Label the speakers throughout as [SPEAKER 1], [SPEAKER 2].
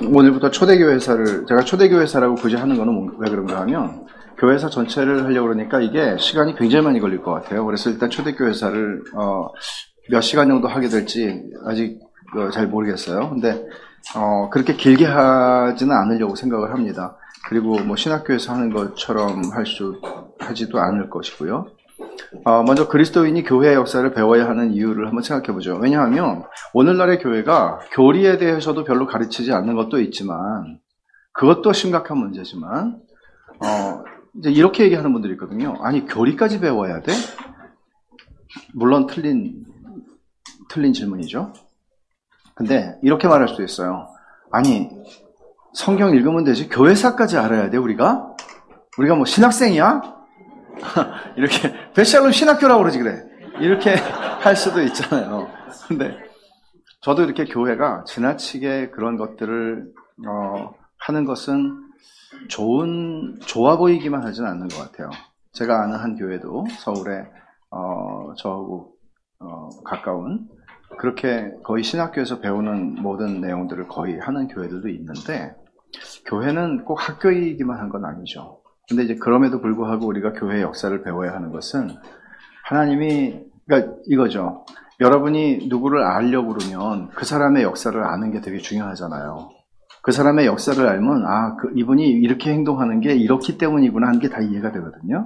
[SPEAKER 1] 오늘부터 초대교회 회사를, 제가 초대교회 회사라고 굳이 하는 거는 왜 그런가 하면, 교회사 전체를 하려고 그러니까 이게 시간이 굉장히 많이 걸릴 것 같아요. 그래서 일단 초대교회 회사를, 몇 시간 정도 하게 될지 아직 잘 모르겠어요. 근데, 그렇게 길게 하지는 않으려고 생각을 합니다. 그리고 뭐 신학교에서 하는 것처럼 하지도 않을 것이고요. 먼저 그리스도인이 교회의 역사를 배워야 하는 이유를 한번 생각해 보죠. 왜냐하면 오늘날의 교회가 교리에 대해서도 별로 가르치지 않는 것도 있지만, 그것도 심각한 문제지만, 이제 이렇게 얘기하는 분들이 있거든요. 아니, 교리까지 배워야 돼? 물론 틀린 질문이죠. 근데 이렇게 말할 수도 있어요. 아니, 성경 읽으면 되지 교회사까지 알아야 돼, 우리가 뭐 신학생이야? 이렇게 베샬롬 신학교라고 그러지 그래. 이렇게 할 수도 있잖아요. 근데 저도 이렇게 교회가 지나치게 그런 것들을 하는 것은 좋아 보이기만 하지는 않는 것 같아요. 제가 아는 한 교회도 서울에 저하고 가까운 그렇게 거의 신학교에서 배우는 모든 내용들을 거의 하는 교회들도 있는데, 교회는 꼭 학교이기만 한 건 아니죠. 근데 이제 그럼에도 불구하고 우리가 교회의 역사를 배워야 하는 것은 그러니까 이거죠. 여러분이 누구를 알려고 그러면 그 사람의 역사를 아는 게 되게 중요하잖아요. 그 사람의 역사를 알면, 이분이 이렇게 행동하는 게 이렇기 때문이구나 하는 게 다 이해가 되거든요.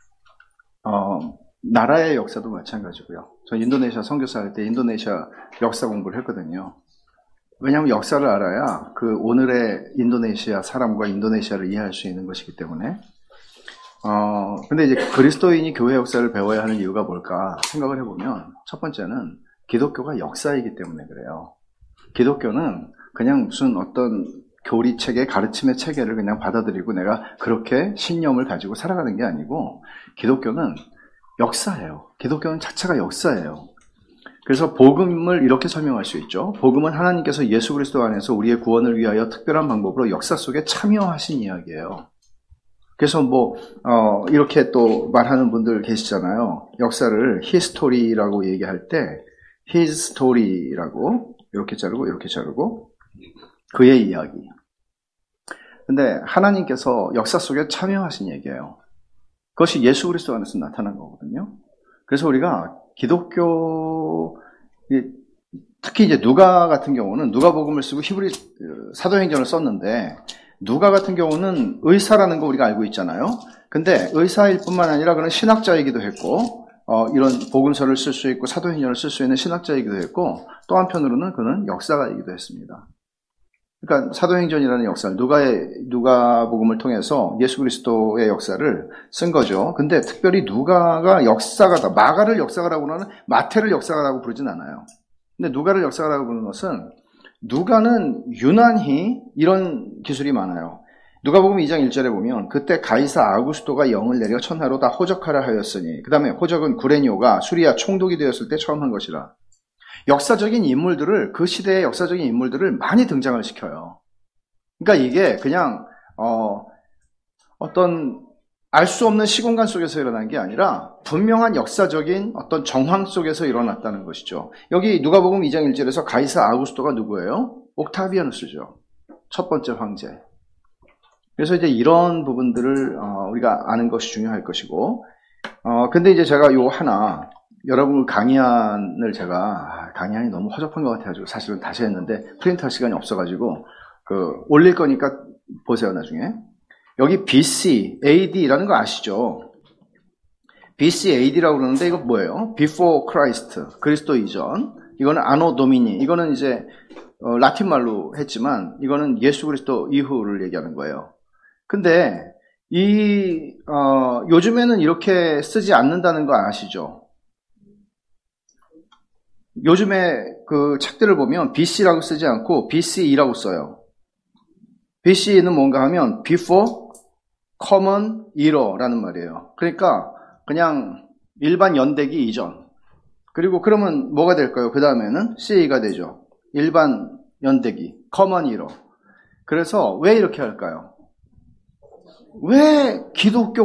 [SPEAKER 1] 나라의 역사도 마찬가지고요. 저 인도네시아 선교사 할 때 인도네시아 역사 공부를 했거든요. 왜냐하면 역사를 알아야 그 오늘의 인도네시아 사람과 인도네시아를 이해할 수 있는 것이기 때문에. 근데 이제 그리스도인이 교회 역사를 배워야 하는 이유가 뭘까 생각을 해보면, 첫 번째는 기독교가 역사이기 때문에 그래요. 기독교는 그냥 무슨 어떤 교리체계, 가르침의 체계를 그냥 받아들이고 내가 그렇게 신념을 가지고 살아가는 게 아니고, 기독교는 역사예요. 기독교는 자체가 역사예요. 그래서 복음을 이렇게 설명할 수 있죠. 복음은 하나님께서 예수 그리스도 안에서 우리의 구원을 위하여 특별한 방법으로 역사 속에 참여하신 이야기예요. 그래서 이렇게 또 말하는 분들 계시잖아요. 역사를 히스토리라고 얘기할 때 his story라고 이렇게 자르고 그의 이야기. 근데 하나님께서 역사 속에 참여하신 얘기예요. 그것이 예수 그리스도 안에서 나타난 거거든요. 그래서 우리가 기독교, 특히 이제 누가 같은 경우는 누가복음을 쓰고 히브리 사도행전을 썼는데, 누가 같은 경우는 의사라는 거 우리가 알고 있잖아요. 근데 의사일 뿐만 아니라 그는 신학자이기도 했고, 이런 복음서를 쓸 수 있고 사도행전을 쓸 수 있는 신학자이기도 했고, 또 한편으로는 그는 역사가이기도 했습니다. 그러니까 사도행전이라는 역사를 누가복음을 통해서 예수 그리스도의 역사를 쓴 거죠. 근데 특별히 누가가 역사가다, 마가를 역사가라고 하는, 마태를 역사가라고 부르진 않아요. 근데 누가를 역사가라고 부르는 것은, 누가는 유난히 이런 기술이 많아요. 누가복음 2장 1절에 보면, 그때 가이사 아구스토가 영을 내려 천하로 다 호적하라 하였으니, 그 다음에 호적은 구레뇨가 수리아 총독이 되었을 때 처음 한 것이라. 역사적인 인물들을, 그 시대의 역사적인 인물들을 많이 등장을 시켜요. 그러니까 이게 그냥 어떤 알 수 없는 시공간 속에서 일어난 게 아니라 분명한 역사적인 어떤 정황 속에서 일어났다는 것이죠. 여기 누가복음 2장 1절에서 가이사 아구스토가 누구예요? 옥타비아누스죠. 첫 번째 황제. 그래서 이제 이런 부분들을 우리가 아는 것이 중요할 것이고, 근데 이제 제가 요 하나, 여러분 강의안을 강의안이 너무 허접한 것 같아가지고 사실은 다시 했는데 프린트할 시간이 없어가지고 올릴 거니까 보세요, 나중에. 여기 BC, AD라는 거 아시죠? BC, AD라고 그러는데 이거 뭐예요? Before Christ, 그리스도 이전. 이거는 Anno Domini, 이거는 이제 라틴 말로 했지만 이거는 예수 그리스도 이후를 얘기하는 거예요. 근데 요즘에는 이렇게 쓰지 않는다는 거 아시죠? 요즘에 그 책들을 보면 BC라고 쓰지 않고 BCE라고 써요. BC는 뭔가 하면 Before Common Era라는 말이에요. 그러니까 그냥 일반 연대기 이전. 그리고 그러면 뭐가 될까요? 그 다음에는 CE가 되죠. 일반 연대기, Common Era. 그래서 왜 이렇게 할까요? 왜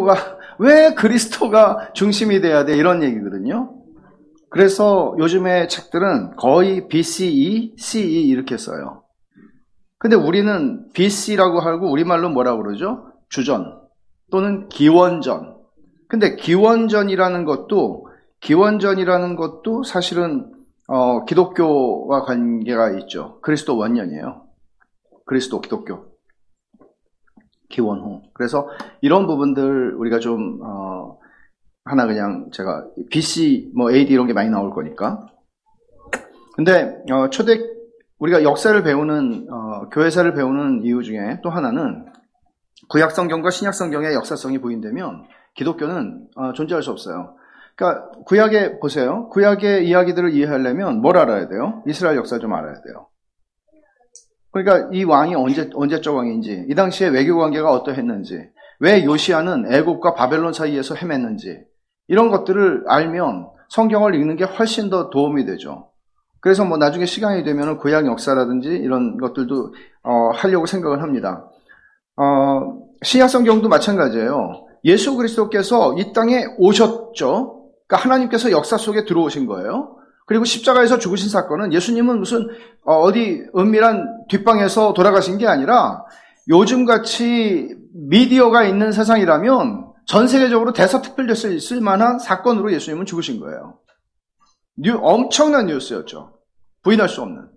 [SPEAKER 1] 그리스도가 중심이 돼야 돼? 이런 얘기거든요. 그래서 요즘의 책들은 거의 BCE, CE 이렇게 써요. 근데 우리는 BC라고 하고 우리말로 뭐라고 그러죠? 주전 또는 기원전. 근데 기원전이라는 것도 사실은 기독교와 관계가 있죠. 그리스도 원년이에요. 그리스도 기독교. 기원후. 그래서 이런 부분들 우리가 좀 하나 그냥 제가 BC 뭐 AD 이런 게 많이 나올 거니까. 근데 우리가 역사를 배우는 교회사를 배우는 이유 중에 또 하나는 구약 성경과 신약 성경의 역사성이 부인되면 기독교는 존재할 수 없어요. 그러니까 구약에 보세요. 구약의 이야기들을 이해하려면 뭘 알아야 돼요? 이스라엘 역사 좀 알아야 돼요. 그러니까 이 왕이 언제적 왕인지, 이 당시에 외교 관계가 어떠했는지, 왜 요시아는 애굽과 바벨론 사이에서 헤맸는지 이런 것들을 알면 성경을 읽는 게 훨씬 더 도움이 되죠. 그래서 뭐 나중에 시간이 되면 구약 역사라든지 이런 것들도 하려고 생각을 합니다. 신약 성경도 마찬가지예요. 예수 그리스도께서 이 땅에 오셨죠. 그러니까 하나님께서 역사 속에 들어오신 거예요. 그리고 십자가에서 죽으신 사건은 예수님은 무슨 어디 은밀한 뒷방에서 돌아가신 게 아니라 요즘같이 미디어가 있는 세상이라면 전 세계적으로 대서특필됐을 만한 사건으로 예수님은 죽으신 거예요. 엄청난 뉴스였죠. 부인할 수 없는.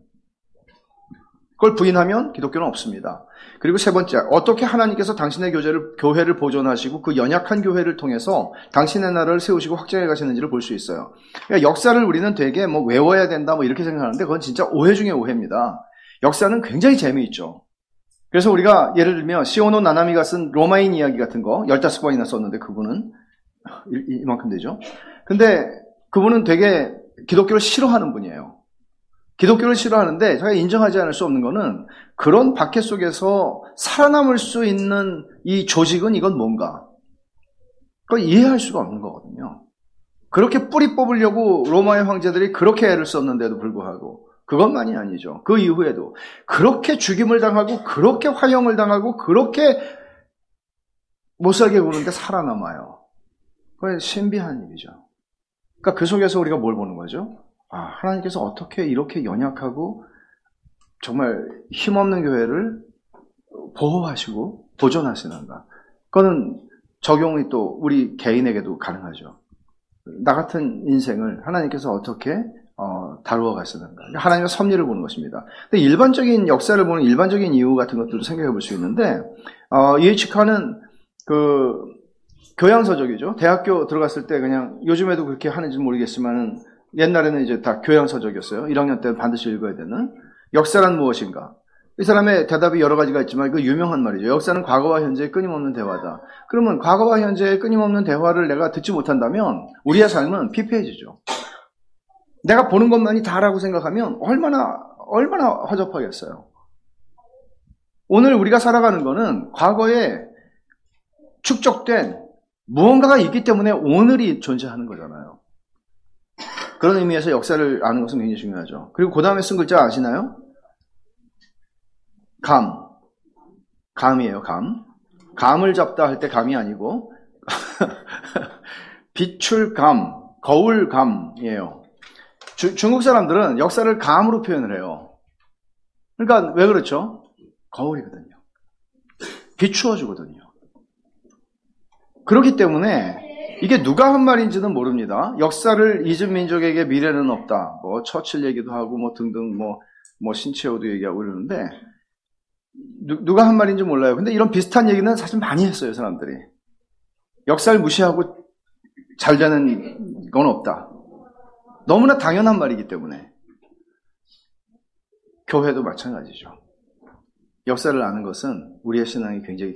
[SPEAKER 1] 그걸 부인하면 기독교는 없습니다. 그리고 세 번째, 어떻게 하나님께서 당신의 교회를 보존하시고 그 연약한 교회를 통해서 당신의 나라를 세우시고 확장해 가시는지를 볼 수 있어요. 그러니까 역사를 우리는 되게 뭐 외워야 된다 뭐 이렇게 생각하는데 그건 진짜 오해 중에 오해입니다. 역사는 굉장히 재미있죠. 그래서 우리가 예를 들면 시오노 나나미가 쓴 로마인 이야기 같은 거 15번이나 썼는데 그분은 이만큼 되죠. 근데 그분은 되게 기독교를 싫어하는 분이에요. 기독교를 싫어하는데 제가 인정하지 않을 수 없는 거는 그런 박해 속에서 살아남을 수 있는 이 조직은 이건 뭔가 그걸 이해할 수가 없는 거거든요. 그렇게 뿌리 뽑으려고 로마의 황제들이 그렇게 애를 썼는데도 불구하고 그것만이 아니죠. 그 이후에도 그렇게 죽임을 당하고 그렇게 화형을 당하고 그렇게 못살게 구는데 살아남아요. 그건 신비한 일이죠. 그러니까 그 속에서 우리가 뭘 보는 거죠? 하나님께서 어떻게 이렇게 연약하고 정말 힘없는 교회를 보호하시고 보존하시는가. 그거는 적용이 또 우리 개인에게도 가능하죠. 나 같은 인생을 하나님께서 어떻게 다루어 가시는가. 하나님의 섭리를 보는 것입니다. 근데 일반적인 역사를 보는 일반적인 이유 같은 것들도 생각해 볼 수 있는데 E.H. 칸은 그 교양서적이죠. 대학교 들어갔을 때 그냥 요즘에도 그렇게 하는지 모르겠지만은 옛날에는 이제 다 교양서적이었어요. 1학년 때 반드시 읽어야 되는. 역사란 무엇인가? 이 사람의 대답이 여러 가지가 있지만 그 유명한 말이죠. 역사는 과거와 현재의 끊임없는 대화다. 그러면 과거와 현재의 끊임없는 대화를 내가 듣지 못한다면 우리의 삶은 피폐해지죠. 내가 보는 것만이 다라고 생각하면 얼마나 허접하겠어요. 오늘 우리가 살아가는 거는 과거에 축적된 무언가가 있기 때문에 오늘이 존재하는 거잖아요. 그런 의미에서 역사를 아는 것은 굉장히 중요하죠. 그리고 그 다음에 쓴 글자 아시나요? 감이에요, 감. 감을 잡다 할 때 감이 아니고 비출감, 거울감이에요. 중국 사람들은 역사를 감으로 표현을 해요. 그러니까 왜 그렇죠? 거울이거든요. 비추어 주거든요. 그렇기 때문에 이게 누가 한 말인지는 모릅니다. 역사를 잊은 민족에게 미래는 없다. 뭐 처칠 얘기도 하고 뭐 등등 뭐 신치호도 얘기하고 이러는데 누가 한 말인지 몰라요. 근데 이런 비슷한 얘기는 사실 많이 했어요, 사람들이. 역사를 무시하고 잘 되는 건 없다. 너무나 당연한 말이기 때문에. 교회도 마찬가지죠. 역사를 아는 것은 우리의 신앙이 굉장히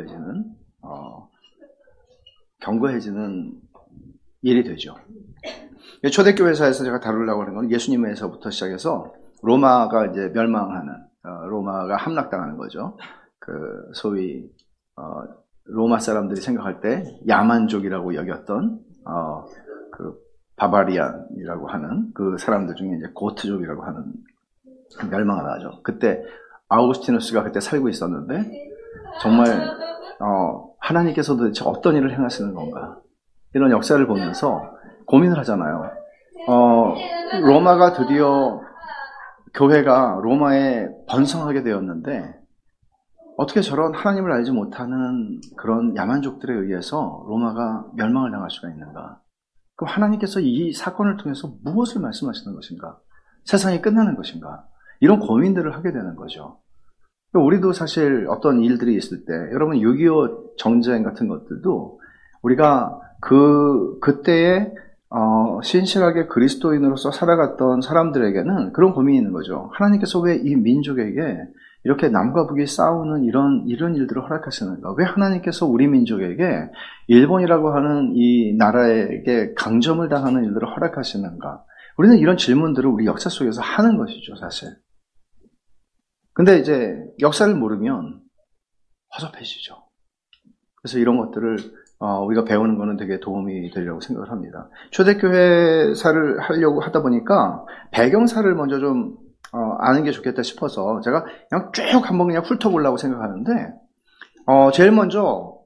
[SPEAKER 1] 견고해지는 일이 되죠. 초대교회사에서 제가 다루려고 하는 건 예수님에서부터 시작해서 로마가 이제 멸망하는, 로마가 함락당하는 거죠. 그 소위 로마 사람들이 생각할 때 야만족이라고 여겼던 그 바바리안이라고 하는 그 사람들 중에 이제 고트족이라고 하는 멸망을 하죠. 그때 아우구스티누스가 그때 살고 있었는데 정말 하나님께서 도대체 어떤 일을 행하시는 건가 이런 역사를 보면서 고민을 하잖아요. 로마가 드디어 교회가 로마에 번성하게 되었는데 어떻게 저런 하나님을 알지 못하는 그런 야만족들에 의해서 로마가 멸망을 당할 수가 있는가? 그럼 하나님께서 이 사건을 통해서 무엇을 말씀하시는 것인가? 세상이 끝나는 것인가? 이런 고민들을 하게 되는 거죠. 우리도 사실 어떤 일들이 있을 때, 여러분 6.25 정쟁 같은 것들도 우리가 그때에 신실하게 그리스도인으로서 살아갔던 사람들에게는 그런 고민이 있는 거죠. 하나님께서 왜 이 민족에게 이렇게 남과 북이 싸우는 이런 일들을 허락하시는가? 왜 하나님께서 우리 민족에게 일본이라고 하는 이 나라에게 강점을 당하는 일들을 허락하시는가? 우리는 이런 질문들을 우리 역사 속에서 하는 것이죠, 사실. 근데 이제 역사를 모르면 허접해지죠. 그래서 이런 것들을 우리가 배우는 거는 되게 도움이 되리라고 생각을 합니다. 초대교회사를 하려고 하다 보니까 배경사를 먼저 좀 아는 게 좋겠다 싶어서 제가 그냥 쭉 한번 그냥 훑어보려고 생각하는데, 제일 먼저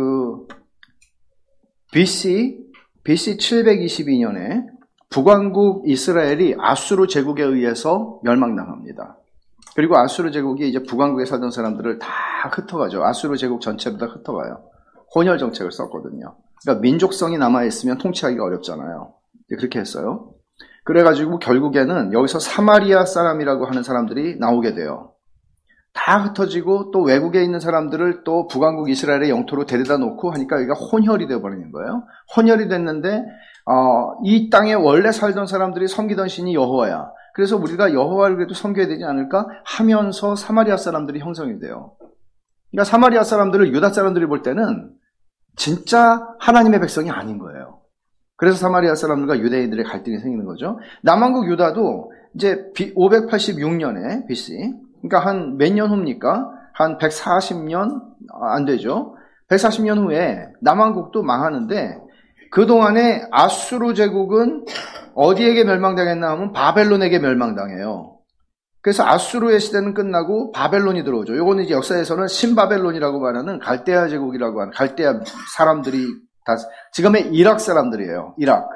[SPEAKER 1] BC 722년에 북왕국 이스라엘이 아수르 제국에 의해서 멸망당합니다. 그리고 아수르 제국이 이제 북왕국에 살던 사람들을 다 흩어가죠. 아수르 제국 전체를 다 흩어가요. 혼혈 정책을 썼거든요. 그러니까 민족성이 남아있으면 통치하기가 어렵잖아요. 그렇게 했어요. 그래가지고 결국에는 여기서 사마리아 사람이라고 하는 사람들이 나오게 돼요. 다 흩어지고 또 외국에 있는 사람들을 또 북왕국 이스라엘의 영토로 데려다 놓고 하니까 여기가 혼혈이 되어버리는 거예요. 혼혈이 됐는데 이 땅에 원래 살던 사람들이 섬기던 신이 여호와야. 그래서 우리가 여호와를 그래도 섬겨야 되지 않을까 하면서 사마리아 사람들이 형성이 돼요. 그러니까 사마리아 사람들을 유다 사람들이 볼 때는 진짜 하나님의 백성이 아닌 거예요. 그래서 사마리아 사람들과 유대인들의 갈등이 생기는 거죠. 남왕국 유다도 이제 586년에 BC, 그러니까 한 몇 년 후입니까? 한 140년 안 되죠. 140년 후에 남왕국도 망하는데 그동안에 아수르 제국은 어디에게 멸망당했나 하면 바벨론에게 멸망당해요. 그래서 아수르의 시대는 끝나고 바벨론이 들어오죠. 요거는 이제 역사에서는 신바벨론이라고 말하는 갈대아 제국이라고 하는 갈대아 사람들이 다 지금의 이락 사람들이에요. 이락.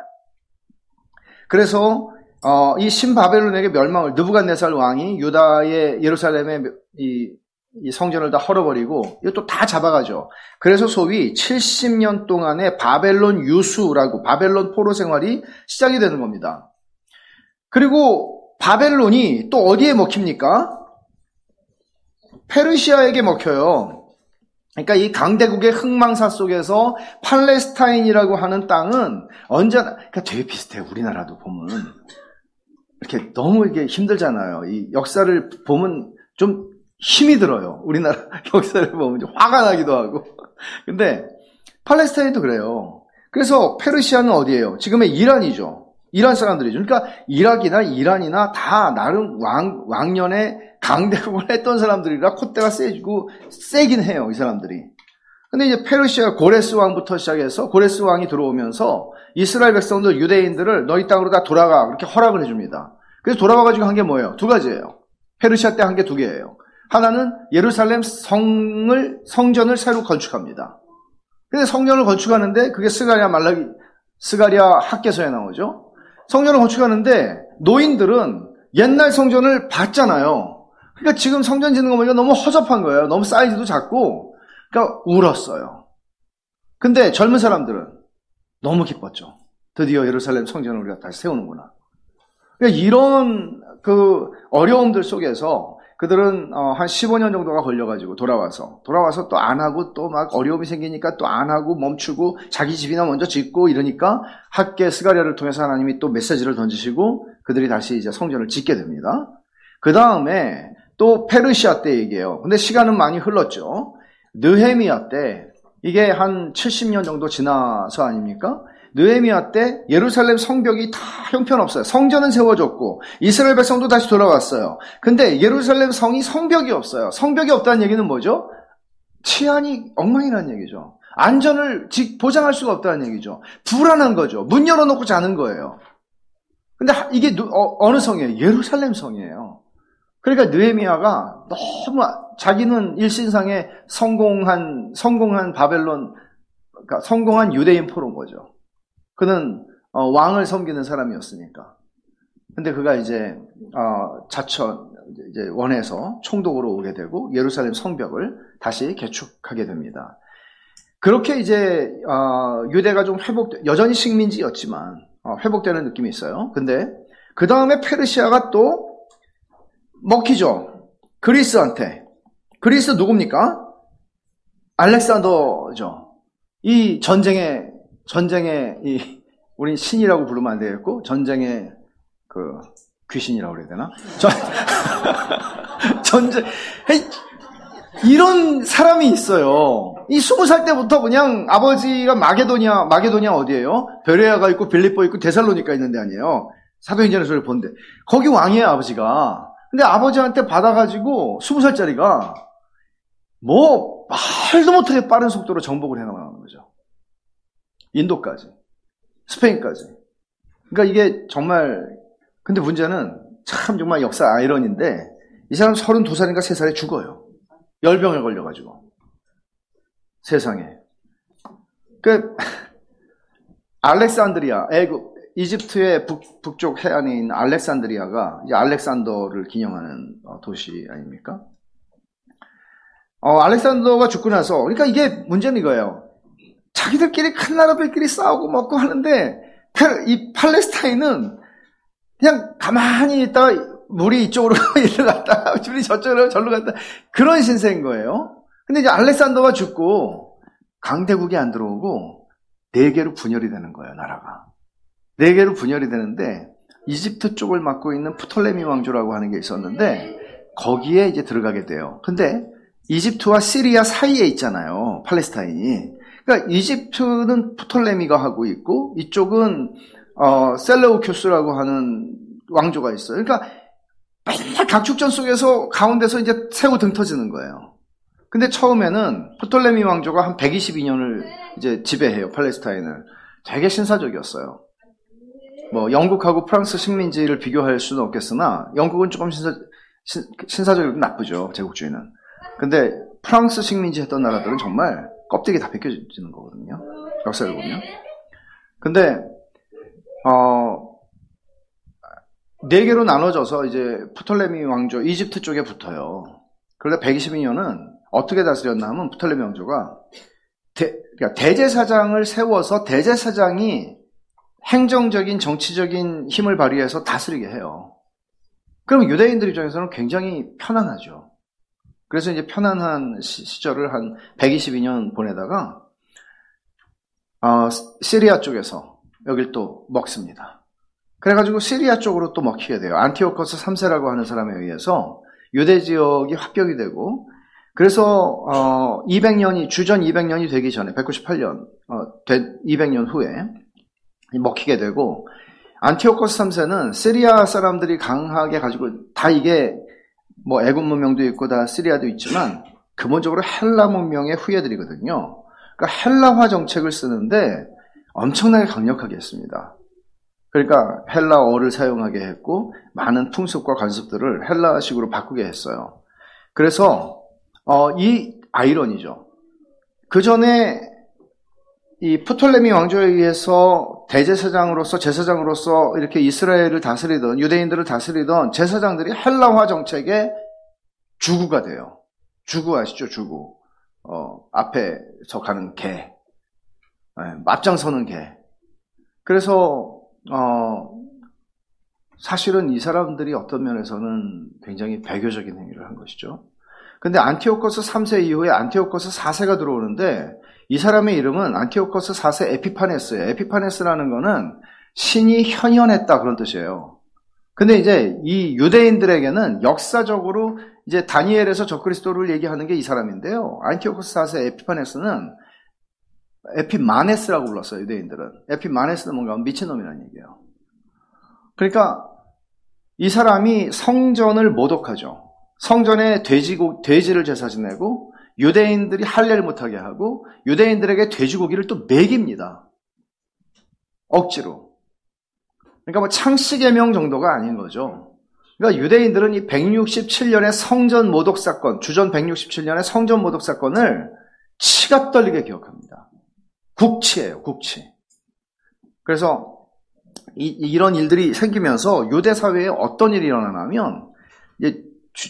[SPEAKER 1] 그래서 이 신바벨론에게 멸망을 느부갓네살 왕이 유다의 예루살렘의 이 성전을 다 헐어버리고 이것도 다 잡아가죠. 그래서 소위 70년 동안의 바벨론 유수라고 바벨론 포로 생활이 시작이 되는 겁니다. 그리고 바벨론이 또 어디에 먹힙니까? 페르시아에게 먹혀요. 그러니까 이 강대국의 흥망사 속에서 팔레스타인이라고 하는 땅은 언제나 그러니까 되게 비슷해. 우리나라도 보면 이렇게 너무 이게 힘들잖아요. 이 역사를 보면 좀 힘이 들어요. 우리나라 역사를 보면 좀 화가 나기도 하고. 근데 팔레스타인도 그래요. 그래서 페르시아는 어디예요? 지금의 이란이죠. 이란 사람들이죠. 그러니까 이락이나 이란이나 다 나름 왕년에 강대국을 했던 사람들이라 콧대가 세지고 세긴 해요. 이 사람들이. 근데 이제 페르시아 고레스 왕부터 시작해서 고레스 왕이 들어오면서 이스라엘 백성들 유대인들을 너희 땅으로 다 돌아가 그렇게 허락을 해줍니다. 그래서 돌아와가지고 한 게 뭐예요? 두 가지예요. 페르시아 때 한 게 두 개예요. 하나는 예루살렘 성전을 새로 건축합니다. 근데 성전을 건축하는데 그게 스가랴 학개서에 나오죠. 성전을 건축하는데 노인들은 옛날 성전을 봤잖아요. 그러니까 지금 성전 짓는 거 보니까 너무 허접한 거예요. 너무 사이즈도 작고. 그러니까 울었어요. 근데 젊은 사람들은 너무 기뻤죠. 드디어 예루살렘 성전을 우리가 다시 세우는구나. 그러니까 이런 어려움들 속에서 그들은 한 15년 정도가 걸려가지고 돌아와서 또 안 하고 또 막 어려움이 생기니까 또 안 하고 멈추고 자기 집이나 먼저 짓고 이러니까 학개 스가랴를 통해서 하나님이 또 메시지를 던지시고 그들이 다시 이제 성전을 짓게 됩니다. 그 다음에 또 페르시아 때 얘기해요. 근데 시간은 많이 흘렀죠. 느헤미야 때 이게 한 70년 정도 지나서 아닙니까? 느헤미야 때 예루살렘 성벽이 다 형편없어요. 성전은 세워졌고 이스라엘 백성도 다시 돌아왔어요. 근데 예루살렘 성이 성벽이 없어요. 성벽이 없다는 얘기는 뭐죠? 치안이 엉망이라는 얘기죠. 안전을 보장할 수가 없다는 얘기죠. 불안한 거죠. 문 열어놓고 자는 거예요. 근데 이게 어느 성이에요? 예루살렘 성이에요. 그러니까 느헤미야가 너무 자기는 일신상에 성공한 바벨론, 그러니까 성공한 유대인 포로인 거죠. 그는 왕을 섬기는 사람이었으니까. 근데 그가 이제 자천 이제 원해서 총독으로 오게 되고 예루살렘 성벽을 다시 개축하게 됩니다. 그렇게 이제 유대가 좀 여전히 식민지였지만 회복되는 느낌이 있어요. 근데 그 다음에 페르시아가 또 먹히죠. 그리스한테. 그리스 누굽니까? 알렉산더죠. 이 전쟁의 우린 신이라고 부르면 안 되겠고 전쟁의 그 귀신이라고 그래야 되나? 전쟁 이런 사람이 있어요. 이 20살 때부터 그냥 아버지가 마게도니아 어디예요? 베레아가 있고 빌립보 있고 데살로니가 있는 데 아니에요. 사도행전에서 본데 거기 왕이에요, 아버지가. 근데 아버지한테 받아가지고 20살짜리가 뭐 말도 못하게 빠른 속도로 정복을 해나가는 거죠. 인도까지, 스페인까지. 그러니까 이게 정말, 근데 문제는 참 정말 역사 아이러니인데 이 사람 32살인가 3살에 죽어요. 열병에 걸려가지고. 세상에. 알렉산드리아, 이집트의 북쪽 해안에 있는 알렉산드리아가 이제 알렉산더를 기념하는 도시 아닙니까? 알렉산더가 죽고 나서, 그러니까 이게 문제는 이거예요. 자기들끼리 큰 나라들끼리 싸우고 먹고 하는데, 이 팔레스타인은 그냥 가만히 있다가 물이 이쪽으로 이리로 갔다, 물이 저쪽으로 절로 갔다, 그런 신세인 거예요. 근데 이제 알렉산더가 죽고, 강대국이 안 들어오고, 4개로 분열이 되는 거예요, 나라가. 4개로 분열이 되는데, 이집트 쪽을 맡고 있는 프톨레미 왕조라고 하는 게 있었는데, 거기에 이제 들어가게 돼요. 근데, 이집트와 시리아 사이에 있잖아요, 팔레스타인이. 그러니까 이집트는 프톨레미가 하고 있고 이쪽은 셀레우큐스라고 하는 왕조가 있어요. 그러니까 맨날 각축전 속에서 가운데서 이제 새우 등 터지는 거예요. 근데 처음에는 프톨레미 왕조가 한 122년을 이제 지배해요, 팔레스타인을. 되게 신사적이었어요. 뭐 영국하고 프랑스 식민지를 비교할 수는 없겠으나 영국은 조금 신사적이고 나쁘죠, 제국주의는. 근데 프랑스 식민지 했던 나라들은 정말 껍데기 다 벗겨지는 거거든요. 역사를 보면. 근데 4개로 나눠져서 이제 프톨레미 왕조 이집트 쪽에 붙어요. 그런데 122년은 어떻게 다스렸나 하면 프톨레미 왕조가 그러니까 대제사장을 세워서 대제사장이 행정적인 정치적인 힘을 발휘해서 다스리게 해요. 그럼 유대인들 입장에서는 굉장히 편안하죠. 그래서 이제 편안한 시절을 한 122년 보내다가 시리아 쪽에서 여길 또 먹습니다. 그래가지고 시리아 쪽으로 또 먹히게 돼요. 안티오코스 3세라고 하는 사람에 의해서 유대 지역이 합격이 되고, 그래서 200년이 주전 200년이 되기 전에 198년 200년 후에 먹히게 되고, 안티오코스 3세는 시리아 사람들이 강하게 가지고 다 이게 뭐 애굽 문명도 있고 다 시리아도 있지만 근본적으로 헬라 문명의 후예들이거든요. 그러니까 헬라화 정책을 쓰는데 엄청나게 강력하게 했습니다. 그러니까 헬라어를 사용하게 했고 많은 풍습과 관습들을 헬라식으로 바꾸게 했어요. 그래서 이 아이러니죠. 그 전에 이 프톨레미 왕조에 의해서 대제사장으로서 제사장으로서 이렇게 이스라엘을 다스리던 유대인들을 다스리던 제사장들이 헬라화 정책의 주구가 돼요. 주구 아시죠? 주구. 앞에서 가는 개. 앞장서는 개. 그래서 사실은 이 사람들이 어떤 면에서는 굉장히 배교적인 행위를 한 것이죠. 근데 안티오코스 3세 이후에 안티오코스 4세가 들어오는데 이 사람의 이름은 안티오코스 4세 에피파네스예요. 에피파네스라는 거는 신이 현현했다 그런 뜻이에요. 근데 이제 이 유대인들에게는 역사적으로 이제 다니엘에서 적그리스도를 얘기하는 게 이 사람인데요. 안티오코스 4세 에피파네스는 에피마네스라고 불렀어요, 유대인들은. 에피마네스는 뭔가 미친놈이라는 얘기예요. 그러니까 이 사람이 성전을 모독하죠. 성전에 돼지를 제사 지내고 유대인들이 할례를 못하게 하고 유대인들에게 돼지고기를 또 먹입니다. 억지로. 그러니까 뭐 창씨개명 정도가 아닌 거죠. 그러니까 유대인들은 이 167년의 성전 모독 사건, 주전 167년의 성전 모독 사건을 치가 떨리게 기억합니다. 국치예요, 국치. 그래서 이런 일들이 생기면서 유대 사회에 어떤 일이 일어나냐면, 이제,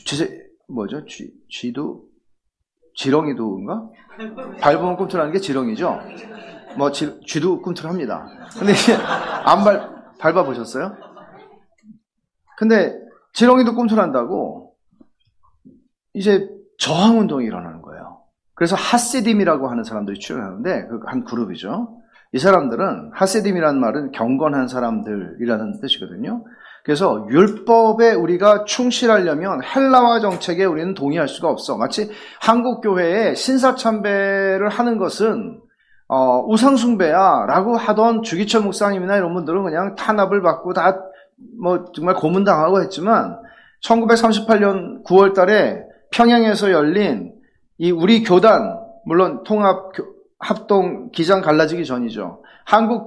[SPEAKER 1] 지렁이도인가? 밟으면 꿈틀하는 게 지렁이죠? 쥐도 꿈틀합니다. 근데 이제, 밟아보셨어요? 근데, 지렁이도 꿈틀한다고, 이제, 저항운동이 일어나는 거예요. 그래서 하시딤이라고 하는 사람들이 출연하는데, 그 한 그룹이죠. 이 사람들은, 하시딤이라는 말은 경건한 사람들이라는 뜻이거든요. 그래서 율법에 우리가 충실하려면 헬라화 정책에 우리는 동의할 수가 없어. 마치 한국 교회에 신사참배를 하는 것은 우상숭배야 라고 하던 주기철 목사님이나 이런 분들은 그냥 탄압을 받고 다 정말 고문당하고 했지만 1938년 9월 달에 평양에서 열린 이 우리 교단, 물론 합동 기장 갈라지기 전이죠. 한국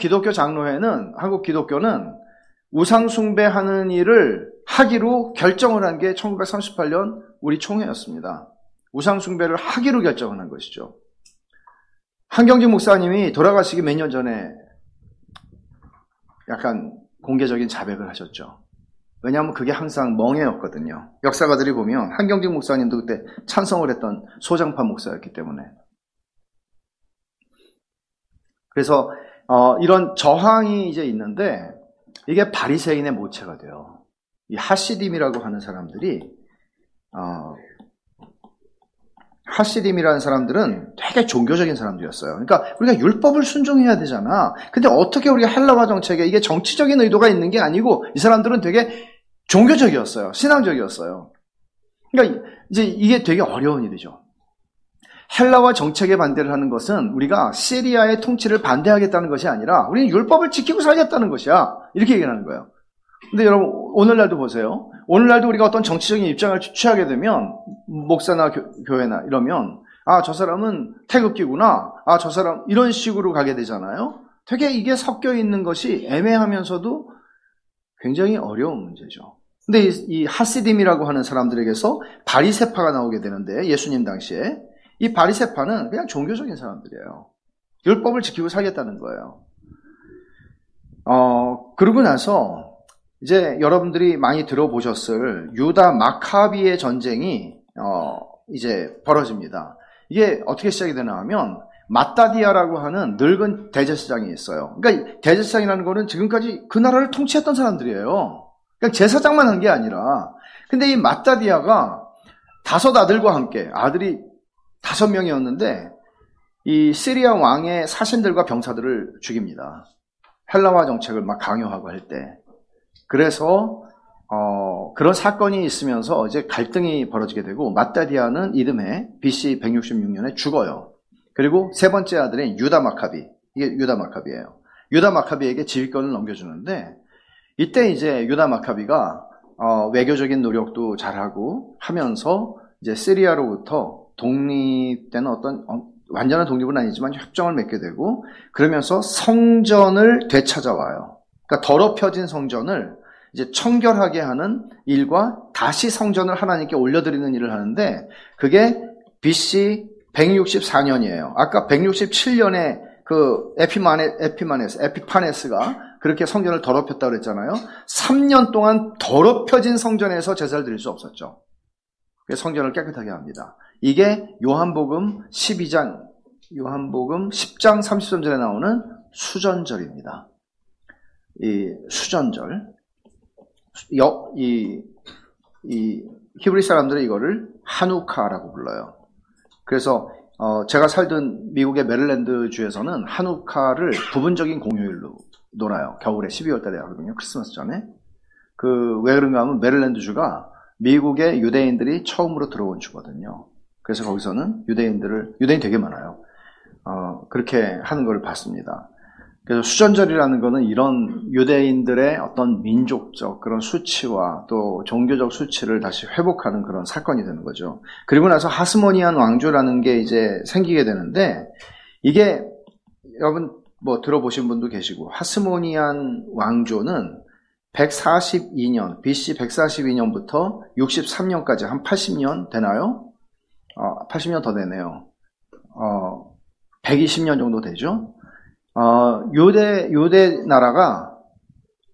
[SPEAKER 1] 기독교는 우상숭배하는 일을 하기로 결정을 한 게 1938년 우리 총회였습니다. 우상숭배를 하기로 결정을 한 것이죠. 한경직 목사님이 돌아가시기 몇 년 전에 약간 공개적인 자백을 하셨죠. 왜냐하면 그게 항상 멍해였거든요. 역사가들이 보면 한경직 목사님도 그때 찬성을 했던 소장파 목사였기 때문에. 그래서 이런 저항이 이제 있는데 이게 바리새인의 모체가 돼요. 이 하시딤이라고 하는 사람들이 하시딤이라는 사람들은 되게 종교적인 사람들이었어요. 그러니까 우리가 율법을 순종해야 되잖아. 근데 어떻게 우리가 헬라화 정책에 이게 정치적인 의도가 있는 게 아니고 이 사람들은 되게 종교적이었어요. 신앙적이었어요. 그러니까 이제 이게 되게 어려운 일이죠. 헬라화 정책에 반대를 하는 것은 우리가 시리아의 통치를 반대하겠다는 것이 아니라 우리는 율법을 지키고 살겠다는 것이야. 이렇게 얘기하는 거예요. 근데 여러분 오늘날도 보세요. 오늘날도 우리가 어떤 정치적인 입장을 취하게 되면 목사나 교회나 이러면 저 사람은 태극기구나. 저 사람 이런 식으로 가게 되잖아요. 되게 이게 섞여 있는 것이 애매하면서도 굉장히 어려운 문제죠. 근데 이 하시딤이라고 하는 사람들에게서 바리새파가 나오게 되는데 예수님 당시에 이 바리새파는 그냥 종교적인 사람들이에요. 율법을 지키고 살겠다는 거예요. 그러고 나서 이제 여러분들이 많이 들어보셨을 유다 마카비의 전쟁이 이제 벌어집니다. 이게 어떻게 시작이 되나 하면 마따디아라고 하는 늙은 대제사장이 있어요. 그러니까 대제사장이라는 거는 지금까지 그 나라를 통치했던 사람들이에요. 그냥 제사장만 한 게 아니라. 근데 이 마따디아가 5 아들과 함께 아들이 5명이었는데 이 시리아 왕의 사신들과 병사들을 죽입니다. 헬라화 정책을 막 강요하고 할 때. 그래서 그런 사건이 있으면서 이제 갈등이 벌어지게 되고 마따디아는 이듬해 BC 166년에 죽어요. 그리고 세 번째 아들인 유다 마카비, 이게 유다 마카비예요. 유다 마카비에게 지휘권을 넘겨주는데 이때 이제 유다 마카비가 외교적인 노력도 잘하고 하면서 이제 시리아로부터 독립되는 어떤 완전한 독립은 아니지만 협정을 맺게 되고 그러면서 성전을 되찾아와요. 그러니까 더럽혀진 성전을 이제 청결하게 하는 일과 다시 성전을 하나님께 올려드리는 일을 하는데 그게 BC 164년이에요. 아까 167년에 그 에피파네스가 그렇게 성전을 더럽혔다고 그랬잖아요. 3년 동안 더럽혀진 성전에서 제사를 드릴 수 없었죠. 그래서 성전을 깨끗하게 합니다. 이게 요한복음 10장 33절에 나오는 수전절입니다. 이 수전절. 이 히브리 사람들은 이거를 하누카라고 불러요. 그래서 제가 살던 미국의 메릴랜드 주에서는 하누카를 부분적인 공휴일로 놀아요. 겨울에 12월 달에 하거든요. 크리스마스 전에. 왜 그런가 하면 메릴랜드 주가 미국의 유대인들이 처음으로 들어온 주거든요. 그래서 거기서는 유대인 되게 많아요. 그렇게 하는 걸 봤습니다. 그래서 수전절이라는 거는 이런 유대인들의 어떤 민족적 그런 수치와 또 종교적 수치를 다시 회복하는 그런 사건이 되는 거죠. 그리고 나서 하스모니안 왕조라는 게 이제 생기게 되는데 이게 여러분 뭐 들어보신 분도 계시고 하스모니안 왕조는 142년, BC 142년부터 63년까지 한 80년 되나요? 80년 더 되네요. 120년 정도 되죠. 유대 나라가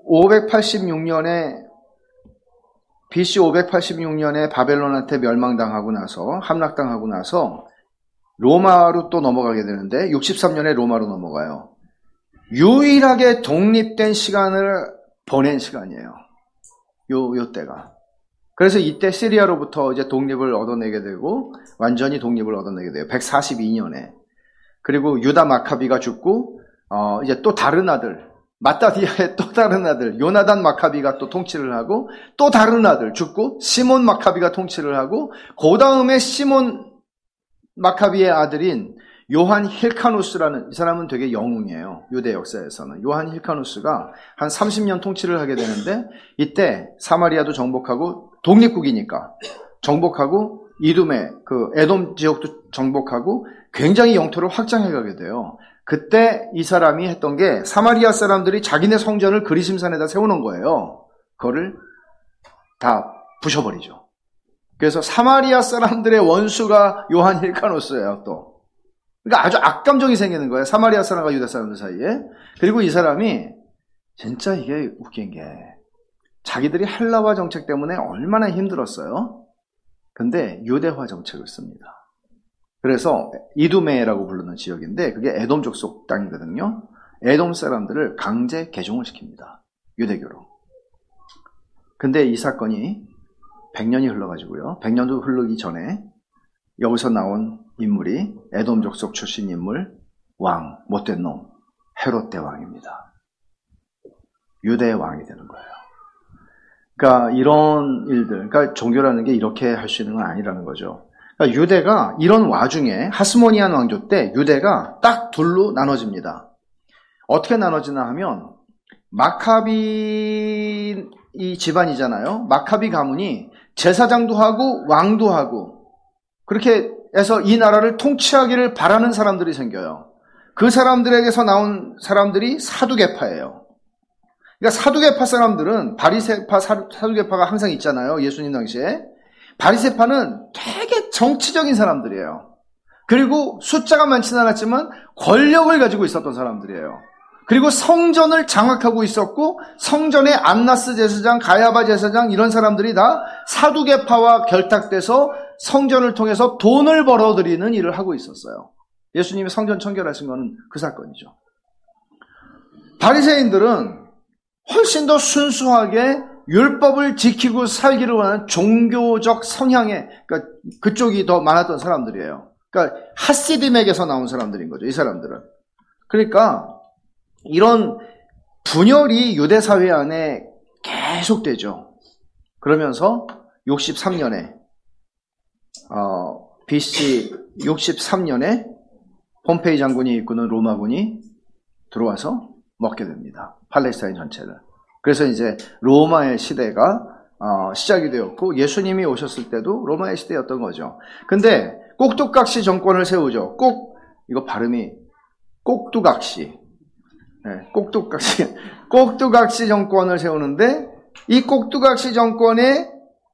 [SPEAKER 1] 586년에 BC 586년에 바벨론한테 멸망당하고 나서 함락당하고 나서 로마로 또 넘어가게 되는데 63년에 로마로 넘어가요. 유일하게 독립된 시간을 보낸 시간이에요. 요 때가. 그래서 이때 시리아로부터 이제 독립을 얻어내게 되고 완전히 독립을 얻어내게 돼요. 142년에. 그리고 유다 마카비가 죽고 이제 또 다른 아들 마따디아의 또 다른 아들 요나단 마카비가 또 통치를 하고 또 다른 아들 죽고 시몬 마카비가 통치를 하고 그 다음에 시몬 마카비의 아들인 요한 힐카누스라는 이 사람은 되게 영웅이에요. 유대 역사에서는. 요한 힐카누스가 한 30년 통치를 하게 되는데 이때 사마리아도 정복하고 독립국이니까 정복하고 이둠의 그 에돔 지역도 정복하고 굉장히 영토를 확장해 가게 돼요. 그때 이 사람이 했던 게 사마리아 사람들이 자기네 성전을 그리심산에다 세워놓은 거예요. 그거를 다 부셔버리죠. 그래서 사마리아 사람들의 원수가 요한 힐카노스예요. 또 그러니까 아주 악감정이 생기는 거예요. 사마리아 사람과 유다 사람들 사이에. 그리고 이 사람이 진짜 이게 웃긴 게 자기들이 헬라화 정책 때문에 얼마나 힘들었어요. 근데 유대화 정책을 씁니다. 그래서 이두메라고 부르는 지역인데 그게 에돔 족속 땅이거든요. 에돔 사람들을 강제 개종을 시킵니다. 유대교로. 근데 이 사건이 100년이 흘러가지고요. 100년도 흐르기 전에 여기서 나온 인물이 에돔 족속 출신 인물 왕, 못된 놈 헤롯 대왕입니다. 유대의 왕이 되는 거예요. 그러니까 이런 일들, 그러니까 종교라는 게 이렇게 할 수 있는 건 아니라는 거죠. 그러니까 유대가 이런 와중에 하스모니안 왕조 때 유대가 딱 둘로 나눠집니다. 어떻게 나눠지나 하면 마카비 이 집안이잖아요. 마카비 가문이 제사장도 하고 왕도 하고 그렇게 해서 이 나라를 통치하기를 바라는 사람들이 생겨요. 그 사람들에게서 나온 사람들이 사두개파예요. 그러니까 사두개파 사람들은 바리새파, 사두개파가 항상 있잖아요. 예수님 당시에. 바리새파는 되게 정치적인 사람들이에요. 그리고 숫자가 많지는 않았지만 권력을 가지고 있었던 사람들이에요. 그리고 성전을 장악하고 있었고 성전의 안나스 제사장, 가야바 제사장 이런 사람들이 다 사두개파와 결탁돼서 성전을 통해서 돈을 벌어들이는 일을 하고 있었어요. 예수님이 성전 청결하신 거는 그 사건이죠. 바리새인들은 훨씬 더 순수하게 율법을 지키고 살기를 원하는 종교적 성향의 그러니까 그쪽이 더 많았던 사람들이에요. 그러니까 하시딤에게서 나온 사람들인 거죠. 이 사람들은. 그러니까 이런 분열이 유대 사회 안에 계속되죠. 그러면서 63년에 BC 63년에 폼페이 장군이 이끄는 로마군이 들어와서 먹게 됩니다. 팔레스타인 전체를. 그래서 이제 로마의 시대가 시작이 되었고 예수님이 오셨을 때도 로마의 시대였던 거죠. 근데 꼭두각시 정권을 세우죠. 이거 발음이 꼭두각시. 네, 꼭두각시 정권을 세우는데 이 꼭두각시 정권의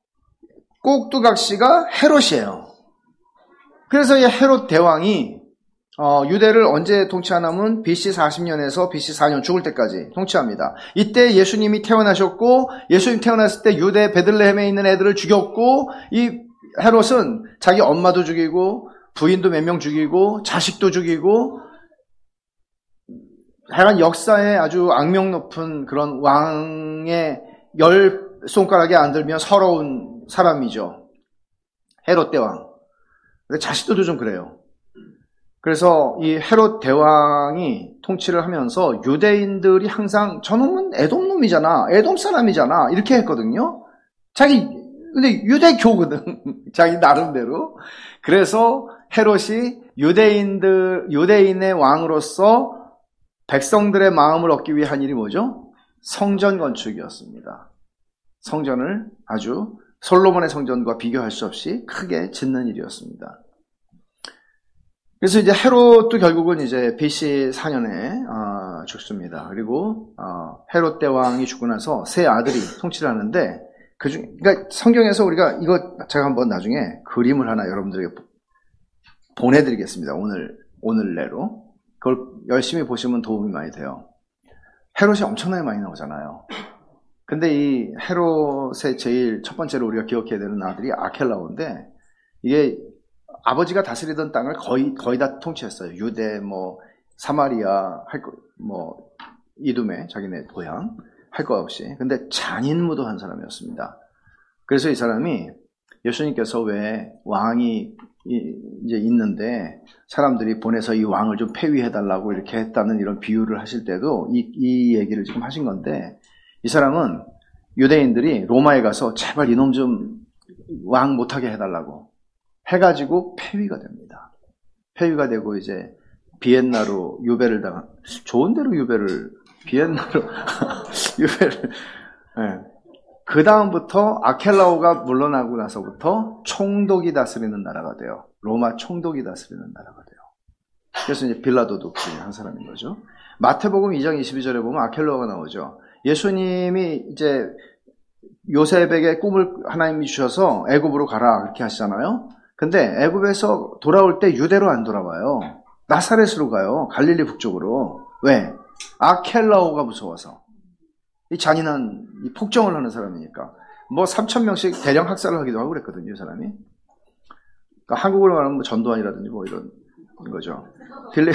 [SPEAKER 1] 꼭두각시가 헤롯이에요. 그래서 이 헤롯 대왕이 유대를 언제 통치하냐면 BC 40년에서 BC 4년 죽을 때까지 통치합니다. 이때 예수님이 태어나셨고 예수님 태어났을 때 유대 베들레헴에 있는 애들을 죽였고 이 헤롯은 자기 엄마도 죽이고 부인도 몇 명 죽이고 자식도 죽이고 하여간 역사에 아주 악명 높은 그런 왕의 10손가락에 안 들면 서러운 사람이죠. 헤롯 대왕. 근데 자식들도 좀 그래요. 그래서 이 헤롯 대왕이 통치를 하면서 유대인들이 항상 저놈은 에돔 놈이잖아. 에돔 사람이잖아. 이렇게 했거든요. 근데 유대교거든. 자기 나름대로. 그래서 헤롯이 유대인의 왕으로서 백성들의 마음을 얻기 위해 한 일이 뭐죠? 성전 건축이었습니다. 성전을 아주 솔로몬의 성전과 비교할 수 없이 크게 짓는 일이었습니다. 그래서 이제 헤롯도 결국은 이제 BC 4년에 죽습니다. 그리고 헤롯 대왕이 죽고 나서 세 아들이 통치를 하는데 그러니까 성경에서 우리가 이거 제가 한번 나중에 그림을 하나 여러분들에게 보내드리겠습니다. 오늘 내로 그걸 열심히 보시면 도움이 많이 돼요. 헤롯이 엄청나게 많이 나오잖아요. 근데 이 헤롯의 제일 첫 번째로 우리가 기억해야 되는 아들이 아켈라오인데, 이게 아버지가 다스리던 땅을 거의 다 통치했어요. 유대, 사마리아, 이두메, 자기네 고향, 할 거 없이. 근데 잔인무도한 사람이었습니다. 그래서 이 사람이 예수님께서 왜 왕이 이제 있는데 사람들이 보내서 이 왕을 좀 폐위해달라고 이렇게 했다는 이런 비유를 하실 때도 이 얘기를 지금 하신 건데, 이 사람은 유대인들이 로마에 가서 제발 이놈 좀 왕 못하게 해달라고 해가지고 폐위가 됩니다. 폐위가 되고 이제 비엔나로 유배를 좋은 데로 비엔나로 유배를, 네. 그 다음부터 아켈라오가 물러나고 나서부터 총독이 다스리는 나라가 돼요. 로마 총독이 다스리는 나라가 돼요. 그래서 이제 빌라도도 중에 한 사람인 거죠. 마태복음 2장 22절에 보면 아켈라오가 나오죠. 예수님이 이제 요셉에게 꿈을 하나님이 주셔서 애굽으로 가라 그렇게 하시잖아요. 근데 애굽에서 돌아올 때 유대로 안 돌아와요. 나사렛으로 가요. 갈릴리 북쪽으로. 왜? 아켈라오가 무서워서. 이 잔인한 이 폭정을 하는 사람이니까. 3,000명씩 대량 학살을 하기도 하고 그랬거든요, 이 사람이. 그러니까 한국으로 말하면 전두환이라든지 이런 거죠. 빌립,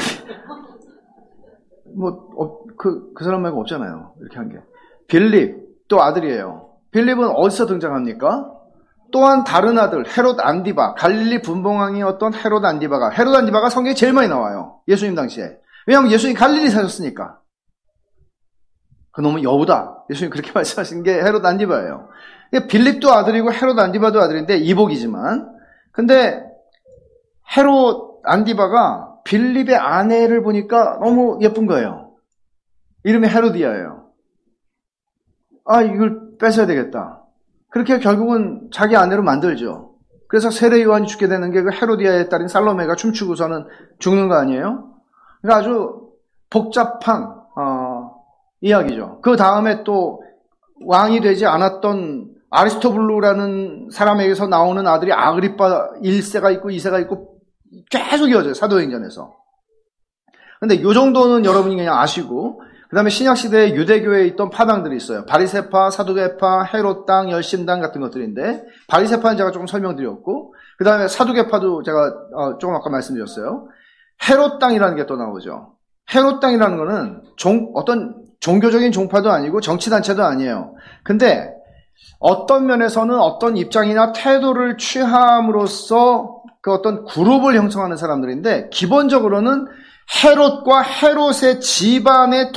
[SPEAKER 1] 그 사람 말고 없잖아요. 이렇게 한 게. 빌립, 또 아들이에요. 빌립은 어디서 등장합니까? 또한 다른 아들, 헤롯 안디바, 갈릴리 분봉왕이었던 헤롯 안디바가 성경에 제일 많이 나와요. 예수님 당시에. 왜냐하면 예수님 갈릴리 사셨으니까. 그놈은 여우다. 예수님 그렇게 말씀하신 게 헤롯 안디바예요. 빌립도 아들이고 헤롯 안디바도 아들인데 이복이지만, 근데 헤롯 안디바가 빌립의 아내를 보니까 너무 예쁜 거예요. 이름이 헤로디아예요. 이걸 뺏어야 되겠다. 그렇게 결국은 자기 아내로 만들죠. 그래서 세례 요한이 죽게 되는 게 그 헤로디아의 딸인 살로메가 춤추고서는 죽는 거 아니에요? 그러니까 아주 복잡한 이야기죠. 그 다음에 또 왕이 되지 않았던 아리스토블루라는 사람에게서 나오는 아들이 아그리파 1세가 있고 2세가 있고 계속 이어져요. 사도행전에서. 근데 요 정도는 여러분이 그냥 아시고, 그 다음에 신약시대에 유대교회에 있던 파당들이 있어요. 바리새파, 사두개파, 헤롯당, 열심당 같은 것들인데, 바리새파는 제가 조금 설명드렸고, 그 다음에 사두개파도 제가 조금 아까 말씀드렸어요. 헤롯당이라는 게 또 나오죠. 헤롯당이라는 거는 어떤 종교적인 종파도 아니고 정치단체도 아니에요. 근데 어떤 면에서는 어떤 입장이나 태도를 취함으로써 그 어떤 그룹을 형성하는 사람들인데, 기본적으로는 헤롯과 헤롯의 집안의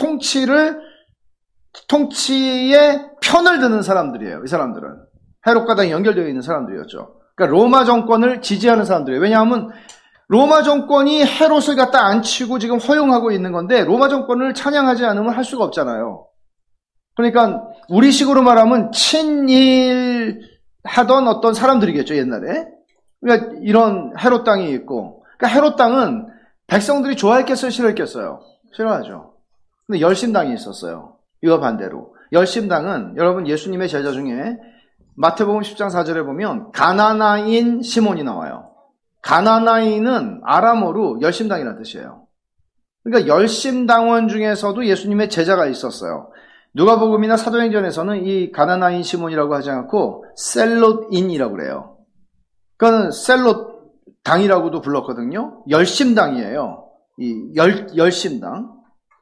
[SPEAKER 1] 통치의 편을 드는 사람들이에요. 이 사람들은 헤롯과 다 연결되어 있는 사람들이었죠. 그러니까 로마 정권을 지지하는 사람들이에요. 왜냐하면 로마 정권이 헤롯을 갖다 앉히고 지금 허용하고 있는 건데, 로마 정권을 찬양하지 않으면 할 수가 없잖아요. 그러니까 우리식으로 말하면 친일 하던 어떤 사람들이겠죠, 옛날에. 그러니까 이런 헤롯 땅이 있고, 그러니까 헤롯 땅은 백성들이 좋아했겠어요, 싫어했겠어요? 싫어하죠. 근데 열심당이 있었어요. 이와 반대로 열심당은 여러분 예수님의 제자 중에 마태복음 10장 4절에 보면 가나나인 시몬이 나와요. 가나나인은 아람어로 열심당이라는 뜻이에요. 그러니까 열심당원 중에서도 예수님의 제자가 있었어요. 누가복음이나 사도행전에서는 이 가나나인 시몬이라고 하지 않고 셀롯인이라고 그래요. 그거는 셀롯 당이라고도 불렀거든요. 열심당이에요. 이 열심당.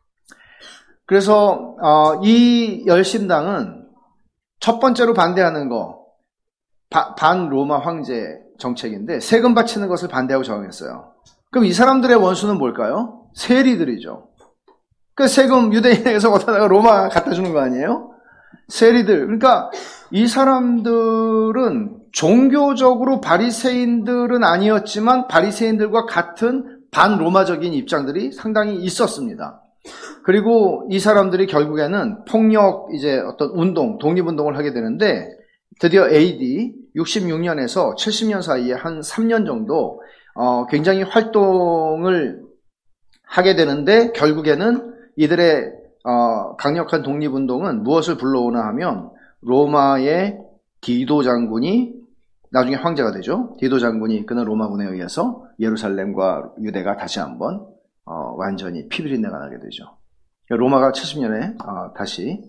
[SPEAKER 1] 그래서 이 열심당은 첫 번째로 반대하는 거 반 로마 황제 정책인데, 세금 바치는 것을 반대하고 정했어요. 그럼 이 사람들의 원수는 뭘까요? 세리들이죠. 그 세금 유대인에게서 걷다가 로마 갖다 주는 거 아니에요? 세리들. 그러니까 이 사람들은 종교적으로 바리새인들은 아니었지만 바리새인들과 같은 반로마적인 입장들이 상당히 있었습니다. 그리고 이 사람들이 결국에는 폭력 어떤 운동, 독립운동을 하게 되는데, 드디어 AD 66년에서 70년 사이에 한 3년 정도 굉장히 활동을 하게 되는데, 결국에는 이들의 강력한 독립운동은 무엇을 불러오나 하면 로마의 디도 장군이 나중에 황제가 되죠. 디도 장군이 이끄는 로마군에 의해서 예루살렘과 유대가 다시 한번 완전히 피비린내가 나게 되죠. 로마가 70년에 다시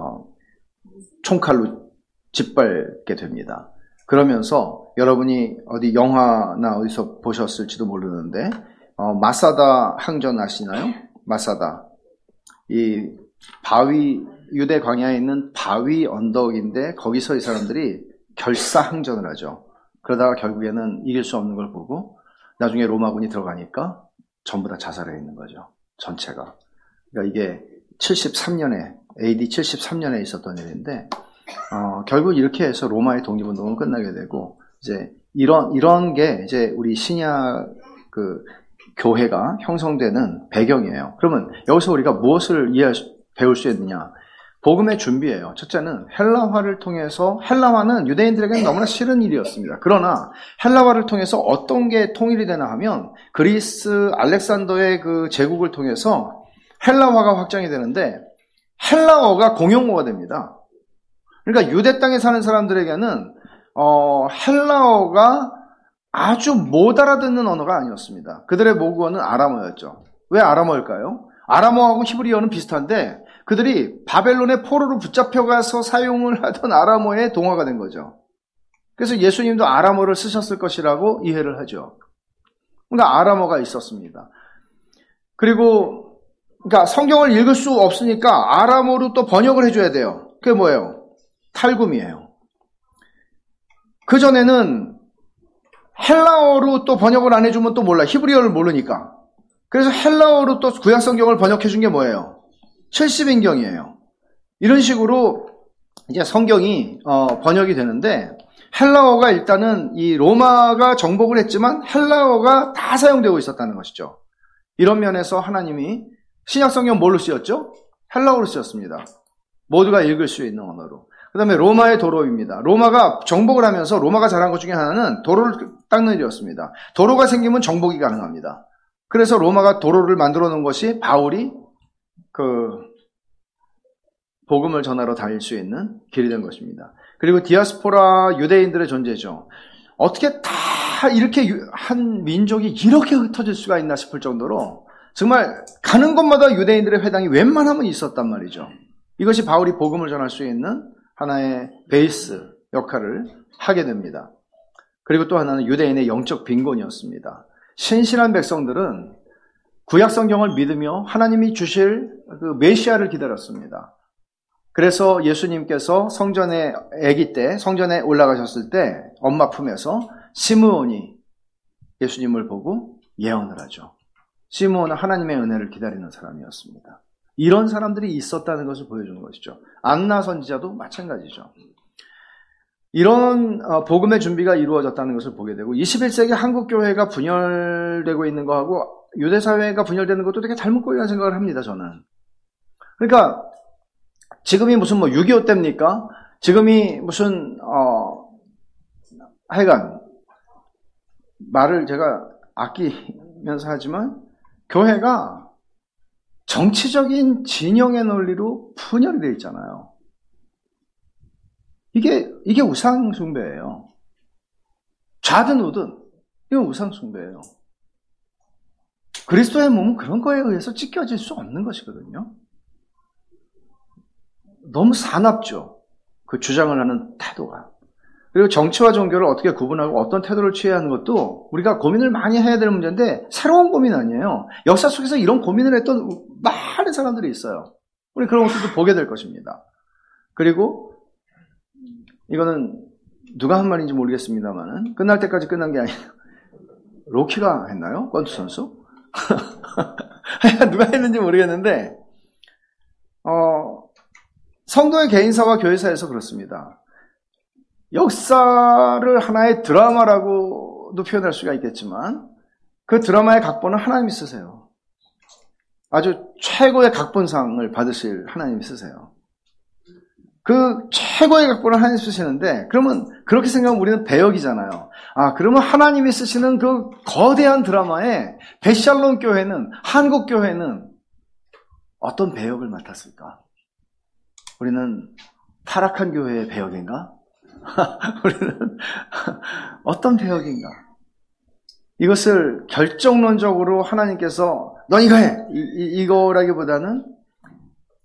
[SPEAKER 1] 총칼로 짓밟게 됩니다. 그러면서 여러분이 어디 영화나 어디서 보셨을지도 모르는데 마사다 항전 아시나요? 마사다. 이 바위, 유대 광야에 있는 바위 언덕인데 거기서 이 사람들이 결사항전을 하죠. 그러다가 결국에는 이길 수 없는 걸 보고 나중에 로마군이 들어가니까 전부 다 자살해 있는 거죠. 전체가. 그러니까 이게 73년에 AD 73년에 있었던 일인데 결국 이렇게 해서 로마의 독립운동은 끝나게 되고 이제 이런 게 이제 우리 신약 그 교회가 형성되는 배경이에요. 그러면 여기서 우리가 무엇을 배울 수 있느냐? 복음의 준비예요. 첫째는 헬라화를 통해서, 헬라화는 유대인들에게는 너무나 싫은 일이었습니다. 그러나 헬라화를 통해서 어떤 게 통일이 되나 하면 그리스 알렉산더의 그 제국을 통해서 헬라화가 확장이 되는데 헬라어가 공용어가 됩니다. 그러니까 유대 땅에 사는 사람들에게는 헬라어가 아주 못 알아듣는 언어가 아니었습니다. 그들의 모국어는 아람어였죠. 왜 아람어일까요? 아람어하고 히브리어는 비슷한데 그들이 바벨론의 포로로 붙잡혀가서 사용을 하던 아람어에 동화가 된 거죠. 그래서 예수님도 아람어를 쓰셨을 것이라고 이해를 하죠. 그러니까 아람어가 있었습니다. 그리고 그러니까 성경을 읽을 수 없으니까 아람어로 또 번역을 해줘야 돼요. 그게 뭐예요? 탈굼이에요. 그전에는 헬라어로 또 번역을 안 해주면 또 몰라. 히브리어를 모르니까. 그래서 헬라어로 또 구약 성경을 번역해 준 게 뭐예요? 70인경이에요. 이런 식으로 이제 성경이 번역이 되는데 헬라어가 일단은 이 로마가 정복을 했지만 헬라어가 다 사용되고 있었다는 것이죠. 이런 면에서 하나님이 신약 성경 뭘로 쓰였죠? 헬라어로 쓰였습니다. 모두가 읽을 수 있는 언어로. 그 다음에 로마의 도로입니다. 로마가 정복을 하면서 로마가 잘한 것 중에 하나는 도로를 닦는 일이었습니다. 도로가 생기면 정복이 가능합니다. 그래서 로마가 도로를 만들어 놓은 것이 바울이 복음을 전하러 다닐 수 있는 길이 된 것입니다. 그리고 디아스포라 유대인들의 존재죠. 어떻게 다 이렇게 한 민족이 이렇게 흩어질 수가 있나 싶을 정도로 정말 가는 곳마다 유대인들의 회당이 웬만하면 있었단 말이죠. 이것이 바울이 복음을 전할 수 있는 하나의 베이스 역할을 하게 됩니다. 그리고 또 하나는 유대인의 영적 빈곤이었습니다. 신실한 백성들은 구약 성경을 믿으며 하나님이 주실 그 메시아를 기다렸습니다. 그래서 예수님께서 성전에 아기 때 성전에 올라가셨을 때 엄마 품에서 시므온이 예수님을 보고 예언을 하죠. 시므온은 하나님의 은혜를 기다리는 사람이었습니다. 이런 사람들이 있었다는 것을 보여주는 것이죠. 안나 선지자도 마찬가지죠. 이런 복음의 준비가 이루어졌다는 것을 보게 되고 21세기 한국 교회가 분열되고 있는 거하고 유대 사회가 분열되는 것도 되게 닮은 꼴이라는 생각을 합니다. 저는. 그러니까 지금이 무슨 6.25 때입니까? 지금이 무슨 하여간 말을 제가 아끼면서 하지만 교회가 정치적인 진영의 논리로 분열이 되어 있잖아요. 이게 우상 숭배예요. 좌든 우든 이건 우상 숭배예요. 그리스도의 몸은 그런 거에 의해서 찢겨질 수 없는 것이거든요. 너무 사납죠. 그 주장을 하는 태도가. 그리고 정치와 종교를 어떻게 구분하고 어떤 태도를 취해야 하는 것도 우리가 고민을 많이 해야 될 문제인데 새로운 고민 아니에요. 역사 속에서 이런 고민을 했던 많은 사람들이 있어요. 우리 그런 것들도 보게 될 것입니다. 그리고 이거는 누가 한 말인지 모르겠습니다만 끝날 때까지 끝난 게 아니라 로키가 했나요? 권투 선수? 누가 했는지 모르겠는데 성도의 개인사와 교회사에서 그렇습니다. 역사를 하나의 드라마라고도 표현할 수가 있겠지만 그 드라마의 각본은 하나님이 쓰세요. 아주 최고의 각본상을 받으실 하나님이 쓰세요. 그 최고의 각본을 하나님이 쓰시는데 그러면 그렇게 생각하면 우리는 배역이잖아요. 그러면 하나님이 쓰시는 그 거대한 드라마에 베샬롬 교회는 한국 교회는 어떤 배역을 맡았을까? 우리는 타락한 교회의 배역인가? 우리는 어떤 배역인가? 이것을 결정론적으로 하나님께서 넌 이거 해! 이거라기보다는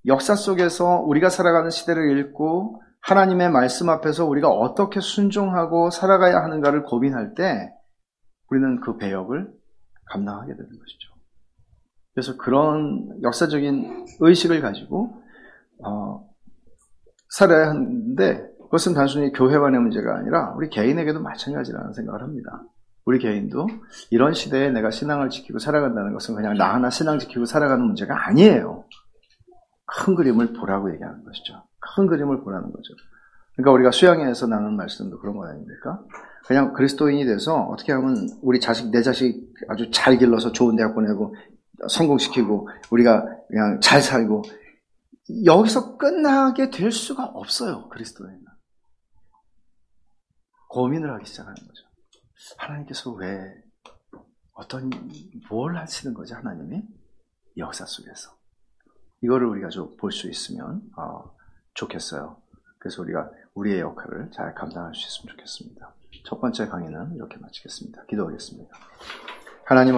[SPEAKER 1] 역사 속에서 우리가 살아가는 시대를 읽고 하나님의 말씀 앞에서 우리가 어떻게 순종하고 살아가야 하는가를 고민할 때 우리는 그 배역을 감당하게 되는 것이죠. 그래서 그런 역사적인 의식을 가지고 살아야 하는데 그것은 단순히 교회만의 문제가 아니라 우리 개인에게도 마찬가지라는 생각을 합니다. 우리 개인도 이런 시대에 내가 신앙을 지키고 살아간다는 것은 그냥 나 하나 신앙 지키고 살아가는 문제가 아니에요. 큰 그림을 보라고 얘기하는 것이죠. 큰 그림을 보라는 거죠. 그러니까 우리가 수양회에서 나누는 말씀도 그런 거 아닙니까? 그냥 그리스도인이 돼서 어떻게 하면 우리 자식, 내 자식 아주 잘 길러서 좋은 대학 보내고 성공시키고 우리가 그냥 잘 살고 여기서 끝나게 될 수가 없어요. 그리스도인은. 고민을 하기 시작하는 거죠. 하나님께서 왜 뭘 하시는 거지 하나님이? 역사 속에서. 이거를 우리가 좀 볼 수 있으면 좋겠어요. 그래서 우리가 우리의 역할을 잘 감당할 수 있으면 좋겠습니다. 첫 번째 강의는 이렇게 마치겠습니다. 기도하겠습니다. 하나님